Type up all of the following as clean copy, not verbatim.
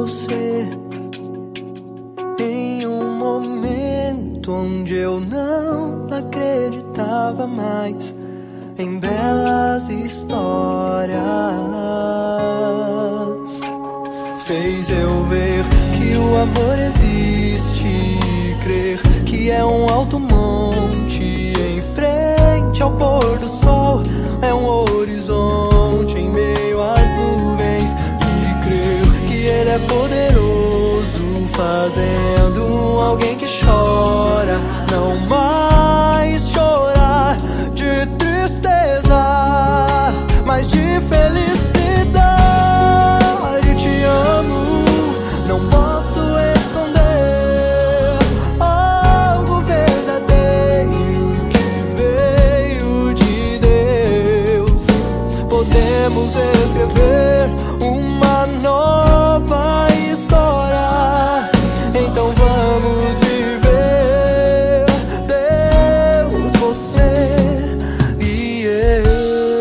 você em um momento onde eu não acreditava mais em belas histórias. Fez eu ver que o amor existe e crer que é um alto monte em frente ao pôr do sol. É um horizonte em meio às nuvens e crer que ele é poderoso, fazendo alguém que chora não mais chorar de tristeza, mas de felicidade. Te amo, não posso esconder algo verdadeiro que veio de Deus. Podemos escrever uma nova história, então vamos viver, Deus, você e eu.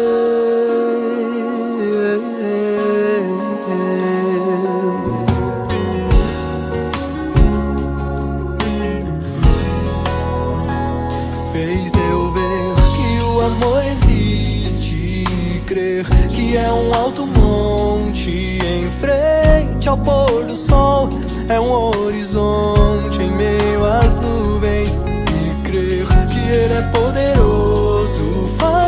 Fez eu ver que o amor existe e crer que é um alto monte em frente ao pôr do sol. É um horizonte em meio às nuvens e crer que ele é poderoso,